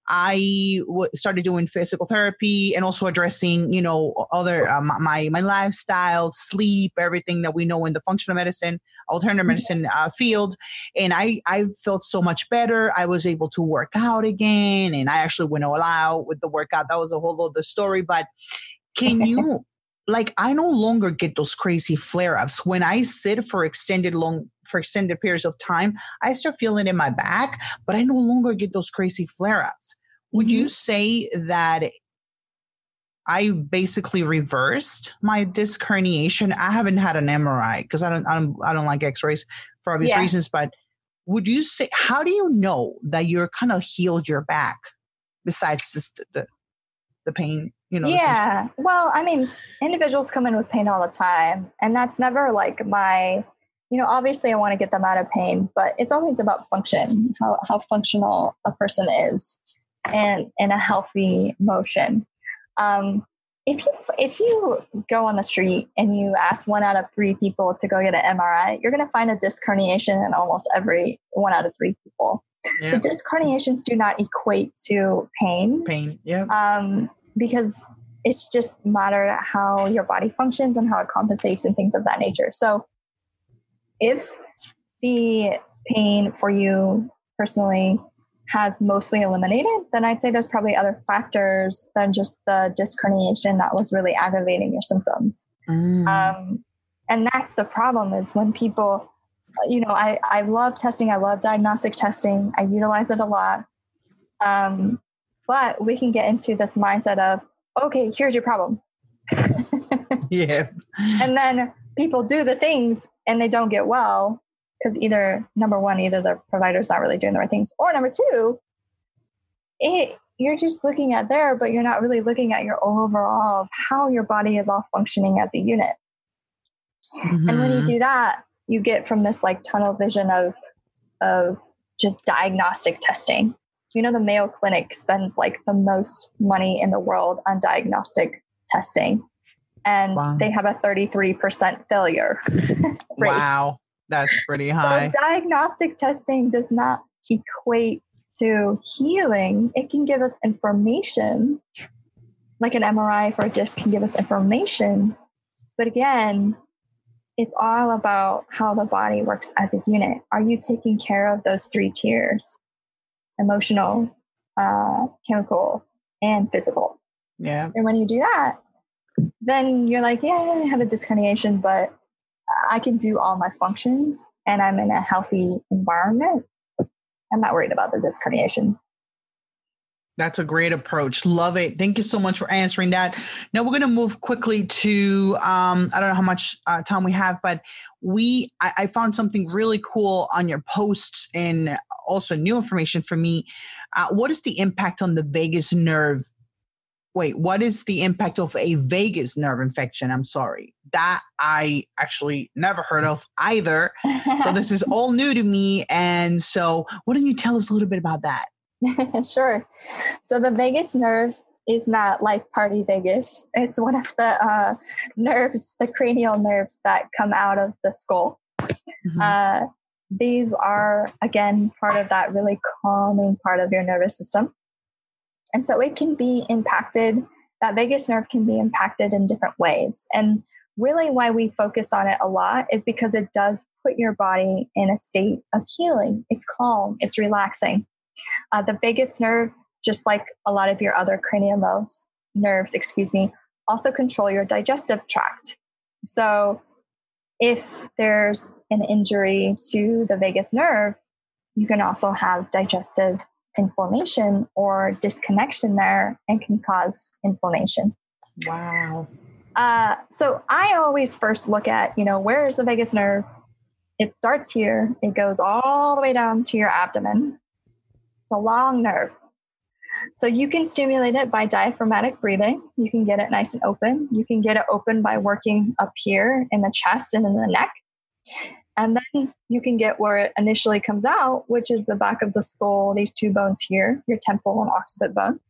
I w- started doing physical therapy and also addressing, you know, other, uh, my, my lifestyle, sleep, everything that we know in the functional medicine, alternative medicine uh, field. And I, I felt so much better. I was able to work out again. And I actually went all out with the workout. That was a whole other story. But can you, like, I no longer get those crazy flare-ups. When I sit for extended long, for extended periods of time, I start feeling it in my back, but I no longer get those crazy flare-ups. Would mm-hmm. you say that I basically reversed my disc herniation. I haven't had an M R I because I don't, I don't, I don't like X-rays for obvious yeah. reasons. But would you say, how do you know that you're kind of healed your back besides just the, the pain? You know, yeah. Well, I mean, individuals come in with pain all the time, and that's never like my, you know, obviously I want to get them out of pain, but it's always about function, how, how functional a person is and in a healthy motion. Um, if you, if you go on the street and you ask one out of three people to go get an M R I, you're going to find a disc herniation in almost every one out of three people. Yeah. So disc herniations do not equate to pain. Pain. Yeah. Um, because it's just matter how your body functions and how it compensates and things of that nature. So if the pain for you personally has mostly eliminated, then I'd say there's probably other factors than just the disc herniation that was really aggravating your symptoms. Mm. Um, and that's the problem is when people, you know, I, I love testing. I love diagnostic testing. I utilize it a lot. Um, But we can get into this mindset of, okay, here's your problem. Yeah. And then people do the things and they don't get well because either, number one, either the provider's not really doing the right things, or number two, it, you're just looking at there, but you're not really looking at your overall, how your body is all functioning as a unit. Mm-hmm. And when you do that, you get from this like tunnel vision of, of just diagnostic testing. You know, the Mayo Clinic spends like the most money in the world on diagnostic testing, and wow. they have a thirty-three percent failure rate. Wow, that's pretty high. So diagnostic testing does not equate to healing. It can give us information, like an M R I for a disc can give us information. But again, it's all about how the body works as a unit. Are you taking care of those three tiers? Emotional, uh, chemical, and physical. Yeah. And when you do that, then you're like, yeah, I have a disc herniation, but I can do all my functions and I'm in a healthy environment. I'm not worried about the disc herniation. That's a great approach. Love it. Thank you so much for answering that. Now we're going to move quickly to, um, I don't know how much uh, time we have, but we, I, I found something really cool on your posts and also new information for me. Uh, what is the impact on the vagus nerve? Wait, what is the impact of a vagus nerve infection? I'm sorry. That I actually never heard of either. So this is all new to me. And so why don't you tell us a little bit about that? Sure. So the vagus nerve is not like Party Vegas. It's one of the uh, nerves, the cranial nerves that come out of the skull. Mm-hmm. Uh, these are, again, part of that really calming part of your nervous system. And so it can be impacted, that vagus nerve can be impacted in different ways. And really why we focus on it a lot is because it does put your body in a state of healing. It's calm, it's relaxing. Uh, the vagus nerve, just like a lot of your other cranial nerves, nerves, excuse me, also control your digestive tract. So if there's an injury to the vagus nerve, you can also have digestive inflammation or disconnection there and can cause inflammation. Wow. Uh, so I always first look at, you know, where is the vagus nerve? It starts here. It goes all the way down to your abdomen. The long nerve. So you can stimulate it by diaphragmatic breathing. You can get it nice and open. You can get it open by working up here in the chest and in the neck. And then you can get where it initially comes out, which is the back of the skull, these two bones here, your temple and occiput bone.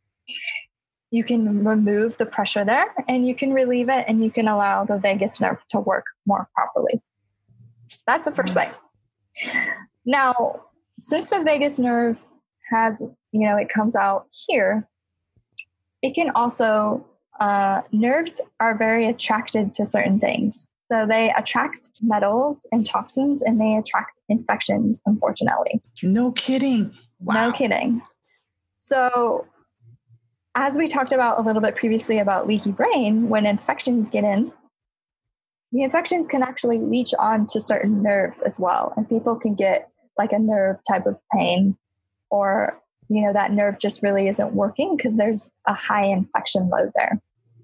You can remove the pressure there and you can relieve it and you can allow the vagus nerve to work more properly. That's the first way. Now, since the vagus nerve has, you know, it comes out here, it can also, uh, nerves are very attracted to certain things. So they attract metals and toxins and they attract infections, unfortunately. No kidding. Wow. No kidding. So as we talked about a little bit previously about leaky brain, when infections get in, the infections can actually leach on to certain nerves as well. And people can get like a nerve type of pain, or, you know, that nerve just really isn't working because there's a high infection load there.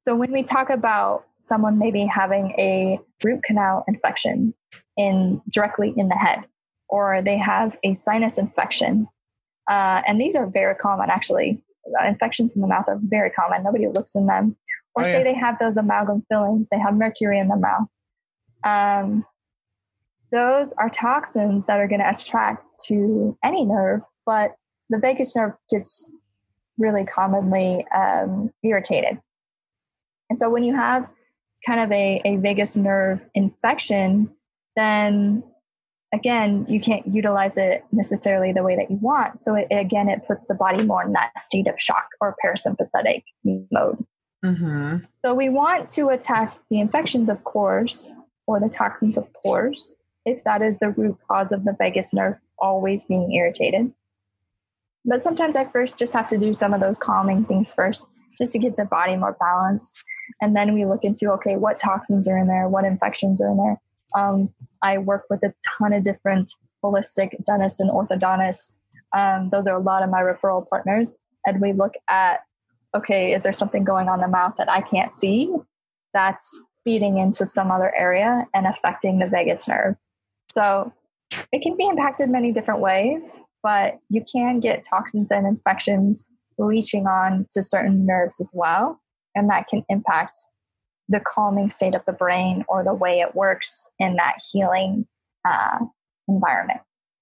So when we talk about someone maybe having a root canal infection in directly in the head, or they have a sinus infection, uh, and these are very common actually. Uh, infections in the mouth are very common. Nobody looks in them. Or oh, say yeah. they have those amalgam fillings, they have mercury in the mouth. Um, those are toxins that are going to attract to any nerve, but the vagus nerve gets really commonly um, irritated. And so when you have kind of a, a vagus nerve infection, then again, you can't utilize it necessarily the way that you want. So it, again, it puts the body more in that state of shock or parasympathetic mode. Mm-hmm. So we want to attack the infections, of course, or the toxins, of course, if that is the root cause of the vagus nerve always being irritated. But sometimes I first just have to do some of those calming things first, just to get the body more balanced. And then we look into, okay, what toxins are in there? What infections are in there? Um, I work with a ton of different holistic dentists and orthodontists. Um, those are a lot of my referral partners. And we look at, okay, is there something going on in the mouth that I can't see that's feeding into some other area and affecting the vagus nerve? So it can be impacted many different ways, but you can get toxins and infections leaching on to certain nerves as well. And that can impact the calming state of the brain or the way it works in that healing uh, environment.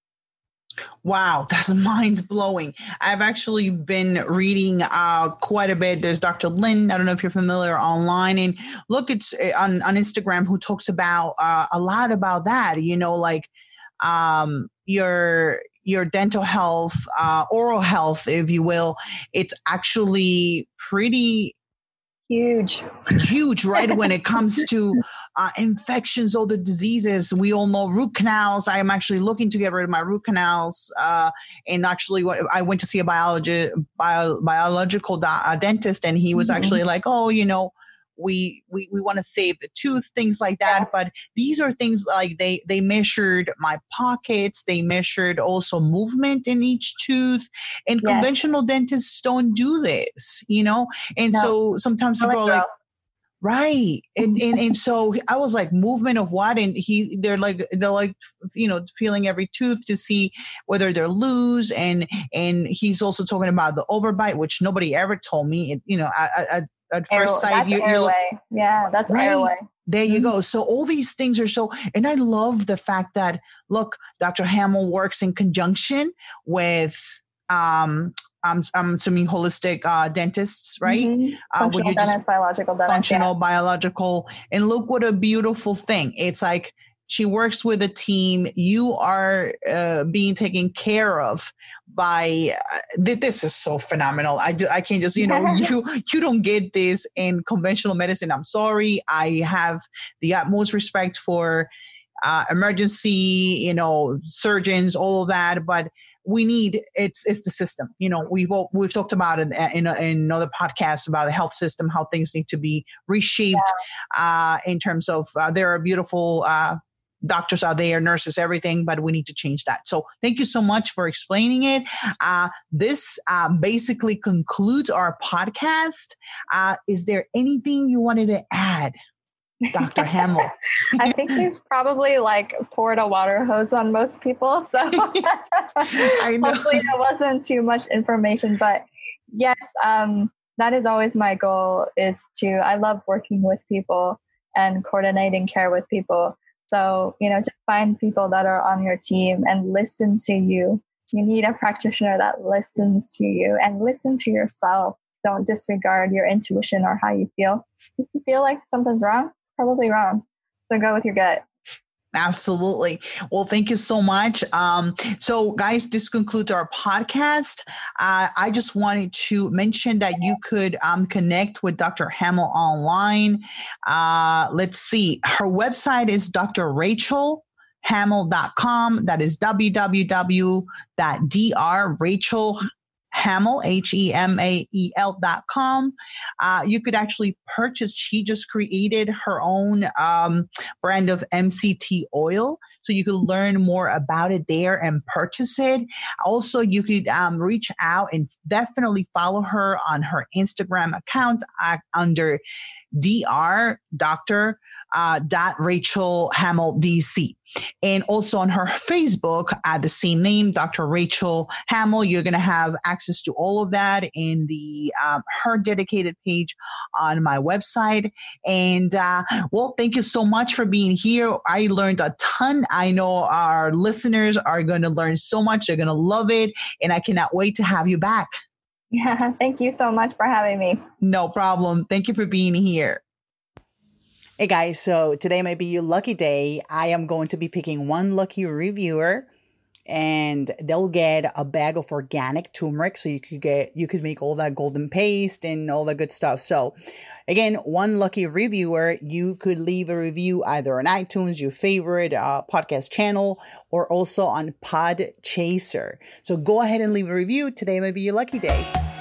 Wow, that's mind blowing. I've actually been reading uh, quite a bit. There's Doctor Lin. I don't know if you're familiar online, and look, it's on, on Instagram who talks about uh, a lot about that, you know, like um, your your dental health, uh, oral health, if you will. It's actually pretty Huge. Huge, right? When it comes to uh, infections, all the diseases, we all know root canals. I am actually looking to get rid of my root canals. Uh, and actually, what I went to see a biology, bio, biological do- uh, dentist, and he was mm-hmm. actually like, oh, you know, we we, we want to save the tooth, things like that. Yeah. But these are things like they, they measured my pockets. They measured also movement in each tooth. And yes. conventional dentists don't do this, you know? And no. so sometimes people are like, right. And, and and so I was like, movement of what? And he, they're like, they're like, you know, feeling every tooth to see whether they're loose. And, and he's also talking about the overbite, which nobody ever told me. It, you know, I, I, at Air, first sight, you, you look, yeah, that's right? airway. There you mm-hmm. go. So all these things are so, and I love the fact that, look, Doctor Hamill works in conjunction with, um, I'm, I'm assuming holistic uh, dentists, right? Mm-hmm. Functional uh, dentists, biological dentists. Functional, yeah. biological. And look what a beautiful thing. It's like she works with a team. You are uh, being taken care of by, uh, this is so phenomenal. I do, I can't just, you know, you, you don't get this in conventional medicine. I'm sorry. I have the utmost respect for uh, emergency, you know, surgeons, all of that, but we need, it's, it's the system. You know, we've, we've talked about it in, in, in other podcasts about the health system, how things need to be reshaped yeah. uh, in terms of, uh, there are beautiful, uh, doctors out there, nurses, everything, but we need to change that. So thank you so much for explaining it. Uh, this uh, basically concludes our podcast. Uh, is there anything you wanted to add, Doctor Hamill? I think we've probably like poured a water hose on most people. So I know. Hopefully that wasn't too much information, but yes, um, that is always my goal is to, I love working with people and coordinating care with people. So, you know, just find people that are on your team and listen to you. You need a practitioner that listens to you and listen to yourself. Don't disregard your intuition or how you feel. If you feel like something's wrong, it's probably wrong. So go with your gut. Absolutely. Well, thank you so much. Um, so guys, this concludes our podcast. Uh, I just wanted to mention that you could um, connect with Doctor Hamill online. Uh, let's see. Her website is d r rachel hamill dot com. That is w w w dot d r rachel Hamel, H E M A E L dot com. Uh, you could actually purchase, she just created her own um, brand of M C T oil. So you could learn more about it there and purchase it. Also, you could um, reach out and definitely follow her on her Instagram account uh, under Dr. Doctor Uh, dot Rachel Hamel D C. And also on her Facebook at the same name, Doctor Rachel Hamel. You're going to have access to all of that in the um, her dedicated page on my website. And uh, well, thank you so much for being here. I learned a ton. I know our listeners are going to learn so much. They're going to love it. And I cannot wait to have you back. Yeah, thank you so much for having me. No problem. Thank you for being here. Hey guys, so today might be your lucky day. I am going to be picking one lucky reviewer and they'll get a bag of organic turmeric. So you could get, you could make all that golden paste and all that good stuff. So again, one lucky reviewer, you could leave a review either on iTunes, your favorite uh, podcast channel, or also on Podchaser. So go ahead and leave a review. Today might be your lucky day.